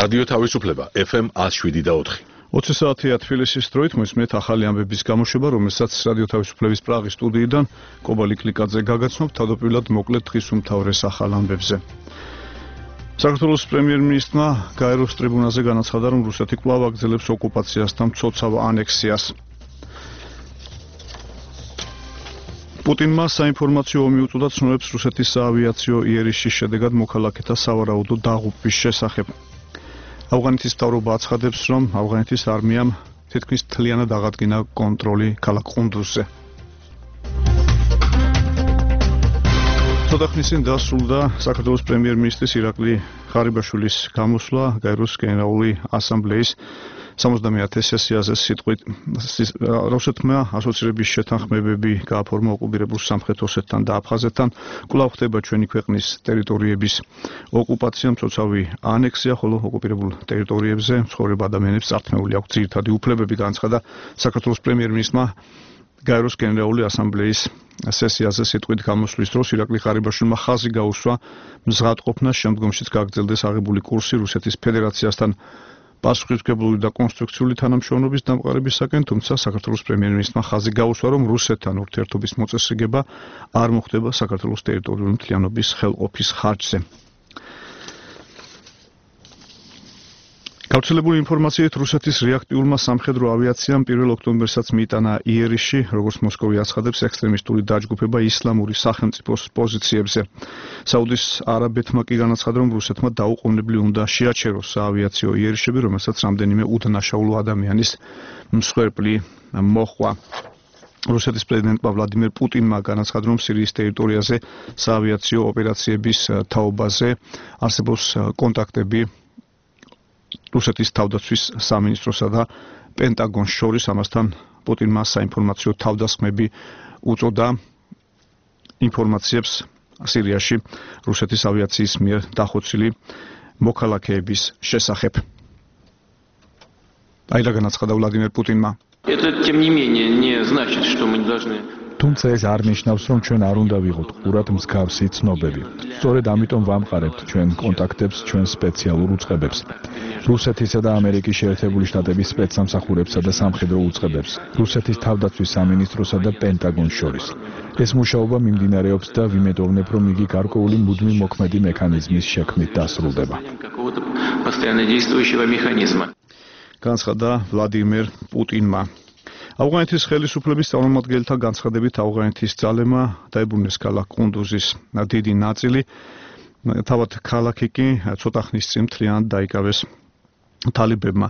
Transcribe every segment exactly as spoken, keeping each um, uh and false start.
რადიო თავისუფლება ეფ ემ ათს შვიდი და ოთხი. ოცი საათია თბილისის დროით მოისმენთ ახალი ამბების გამოშვება, რომელსაც რადიო თავისუფლების პრაღის სტუდიიდან კობალი კლიკაძე გაგაცნობთ. თავდაპირველად მოკლედ დღის უმთავრეს ახალ ამბებზე. საქართველოს პრემიერ-მინისტრმა გაეროს ტრიბუნაზე განაცხადა, რომ რუსეთი კვლავ აგრძელებს ოკუპაციას და მცოცავ ანექსიას. პუტინმა საინფორმაციო ომი უწოდა ცნობებს რუსეთის საავიაციო იერიშის შედეგად მოქალაქეთა სავარაუდო დაღუპვის შესახებ. ავღანეთის მთავრობა აცხადებს, რომ ავღანეთის არმიამ თითქმის მთლიანად აღადგინა კონტროლი ქალაქ ყუნდუზზე. ცოტა ხნის წინ დასრულდა საქართველოს პრემიერ-მინისტრის ირაკლი ღარიბაშვილის გამოსვლა გაეროს გენერალური ასამბლეის სამოცდამეათე სესიაზე. სიტყვით რუსეთმა ასოცირების შეთანხმებები გააფორმა ოკუპირებულ სამხრეთ ოსეთთან და აფხაზეთთან. კვლავ ხდება ჩვენი ქვეყნის ტერიტორიების ოკუპაცია, მცოცავი ანექსია, ხოლო ოკუპირებულ ტერიტორიებზე მცხოვრებ ადამიანებს წართმეული აქვს ძირითადი უფლებები, განაცხადა საქართველოს პრემიერ-მინისტრმა გაეროს გენერალური ასამბლეის სესიაზე. სიტყვით გამოსვლის დროს ირაკლი ღარიბაშვილმა ხაზი გაუსვა მზღადყოფნას, შემდგომშიც გაგრძელდეს აღებული კურსი რუსეთის ფედერაციასთან პასუხისმგებლური და კონსტრუქციული თანამშრომლობის დამყარებისაკენ, თუმცა საქართველოს პრემიერ-მინისტრმა ხაზი გაუსვა, რომ რუსეთთან ურთიერთობის მოწესრიგება არ მოხდება საქართველოს ტერიტორიული მთლიანობის ხელყოფის ხარჯზე. გავრცელებული ინფორმაციით რუსეთის რეაქტიულმა სამხედრო ავიაციამ პირველ ოქტომბერსაც მიიტანა იერიში, როგორც მოსკოვი აცხადებს, ექსტრემისტული დაჯგუფება ისლამური სახელმწიფოს პოზიციებზე. საუდის არაბეთმა კი განაცხადა, რომ რუსეთმა დაუყოვნებლივ უნდა შეაჩეროს საავიაციო იერიშები, რომელსაც რამდენიმე უდანაშაულო ადამიანის მსხვერპლი მოჰყვა. რუსეთის პრეზიდენტმა ვლადიმერ პუტინმა განაცხადა, რომ სირიის ტერიტორიაზე საავიაციო ოპერაციების თაობაზე არსებობს კონტაქტები რუსეთის თავდაცვის სამინისტროსა და პენტაგონს შორის. ამასთან პუტინმა საინფორმაციო თავდასხმები უწოდა ინფორმაციებს სირიაში რუსეთის ავიაციის მიერ დახოცილი მოქალაქეების შესახებ. აი რა განაცხადა ვლადიმერ პუტინმა. Это тем не менее не значит, что мы не должны თუმცა ეს არ ნიშნავს, რომ ჩვენ არ უნდა ვიღოთ ყურად მსგავსი ცნობები. სწორედ ამიტომ ვამყარებთ ჩვენ კონტაქტებს, ჩვენ სპეციალურ უწყებებს, რუსეთისა და ამერიკის შეერთებული შტატების სპეცსამსახურებსა და სამხედრო უწყებებს, რუსეთის თავდაცვის სამინისტროსა და პენტაგონს შორის. ეს მუშაობა მიმდინარეობს და ვიმედოვნებ, რომ იგი გარკვეული მუდმივ მოქმედი მექანიზმის შექმნით დასრულდება. განაცხადა ვლადიმერ პუტინმა. ავღანეთის ხელისუფლების წარმომადგენელთა განცხადებით ავღანეთის ძალებმა დაებრუნეს ქალაქ ყუნდუზის დიდი ნაწილი. თავად ქალაქი კი ცოტა ხნის წინ მთლიანად დაიკავეს თალიბებმა.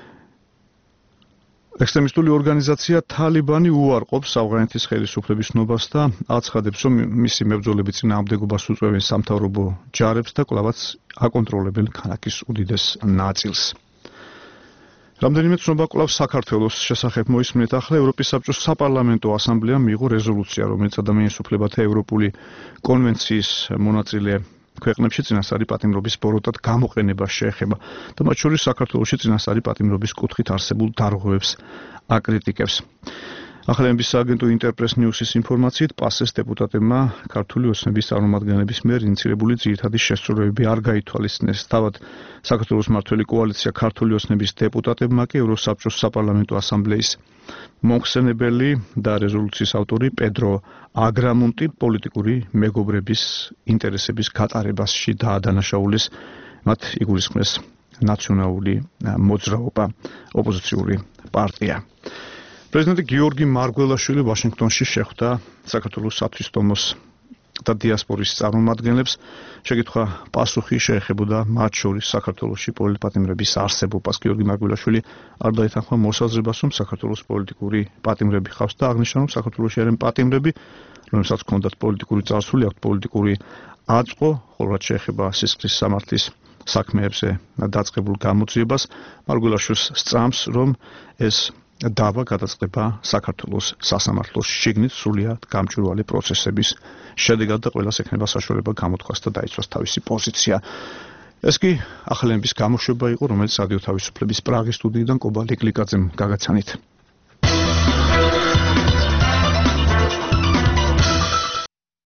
ექსტრემისტული ორგანიზაცია თალიბანი უარყოფს ავღანეთის ხელისუფლების ნობას და აცხადებს, რომ მისი მებრძოლები წინააღმდეგობას უწევენ სამთავრობო ჯარებს და კვლავაც აკონტროლებენ ქალაქის უდიდეს ნაწილს. რამდენიმე ცნობა კვლავ საქართველოს შესახებ მოისმენთ. ახლა ევროპის საბჭოს საპარლამენტო ასამბლეამ მიიღო რეზოლუცია, რომელიც ადამიანის უფლებათა ევროპული კონვენციის მონაწილე ქვეყნებში წინასწარი პატიმრობის ბოროტად გამოყენებას შეეხება და მათ შორის საქართველოში წინასწარი პატიმრობის კუთხით არსებულ დარღვევებს აკრიტიკებს. ახალების სააგენტო ინტერპრეს ნიუსის ინფორმაციით პასეს დეპუტატებმა ქართული ოცნების წარმომადგენლების მიერ ინიცირებული ძირითადი შესწორებები არ გაითვალისწინეს. თავად საქართველოს მმართველი კოალიცია ქართული ოცნების დეპუტატებმა კი ევროსაბჭოს საპარლამენტო ასამბლეის მომხსენებელი და რეზოლუციის ავტორი პედრო აგრამონტი პოლიტიკური მეგობრების ინტერესების გატარებაში დაადანაშაულეს. მათ იგულისხმეს ნაციონალური მოძრაობა, ოპოზიციური პარტია. პრეზიდენტი გიორგი მარგველაშვილი ვაშინგტონში შეხვდა საქართველოს სათვისტომოს და დიასპორის წარმომადგენლებს. შეკითხვა პასუხი შეეხებოდა მათ შორის საქართველოში პოლიტპატიმრების არსებობას. გიორგი მარგველაშვილი არ დაეთანხმა მოსაზრებას, რომ საქართველოს პოლიტიკური პატიმრები ხავს და აღნიშნა, რომ საქართველოში არიან პატიმრები, რომელსაც ჰქონდათ პოლიტიკური წარსული, აქვთ პოლიტიკური აწყვო, ხოლო რაც შეეხება სისხლის სამართლის საქმეებზე დაწყებულ გამოძიებას. მარგველაშვილს სწამს, რომ ეს დავა გადაწყდება საქართველოს სასამართლოს შიგნით სრულიად გამჭვირვალე პროცესების შედეგად და ყველას ექნება საშუალება გამოთქვას და დაიცვას თავისი პოზიცია. ეს კი ახალების გამოშვება იყო, რომელიც რადიო თავისუფლების პრაღის სტუდიიდან კობალე კლიკაძემ გაგაცანით.